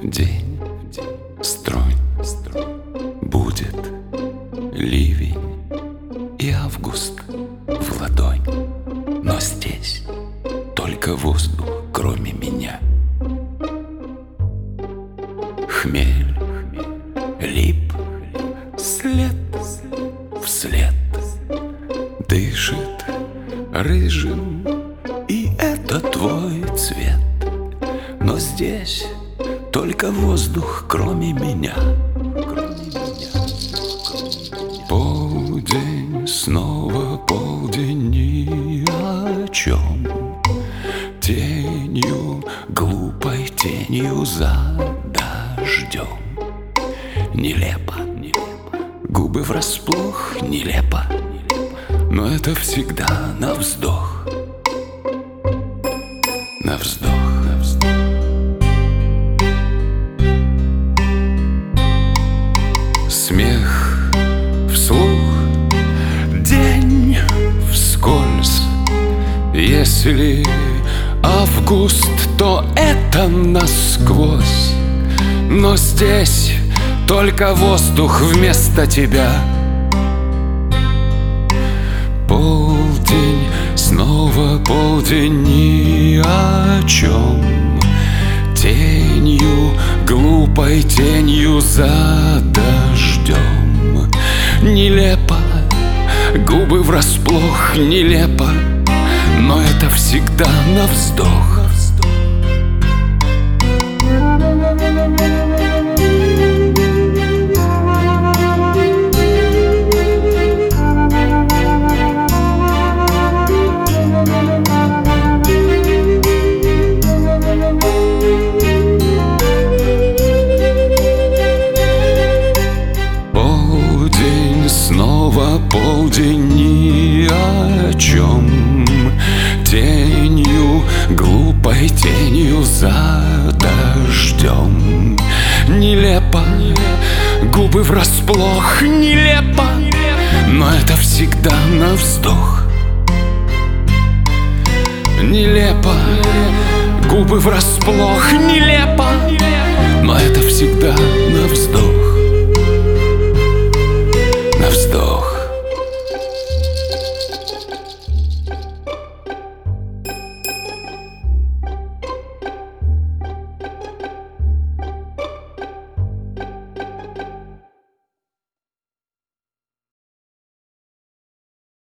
день, стронь, будет ливень и август в ладонь. Но здесь только воздух, кроме меня. Хмель, лип, след вслед дышит рыжим, и это твой цвет. Но здесь только воздух, кроме меня. Полдень, снова полдень, ни о чем. Тенью, глупой тенью за дождем. Нелепо, губы врасплох, нелепо, но это всегда на вздох. На вздох. Смех вслух, день вскользь. Если август, то это насквозь. Но здесь только воздух вместо тебя. Полдень, снова полдень, ни о чем. Тенью, глупой тенью за дождем. Нелепо, губы врасплох, нелепо, но это всегда на вздох. Снова полдень, ни о чем. Тенью, глупой тенью за дождем. Нелепо, губы врасплох, нелепо, но это всегда на вздох. Нелепо, губы врасплох, нелепо, но это всегда